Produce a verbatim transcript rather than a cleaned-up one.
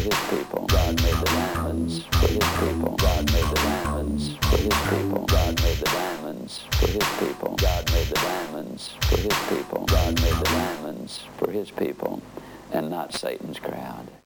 his people. God made the diamonds for his people. God made the diamonds for his people. God made the diamonds for his people. God made the diamonds for his people. God made the diamonds for his people, and not Satan's crowd.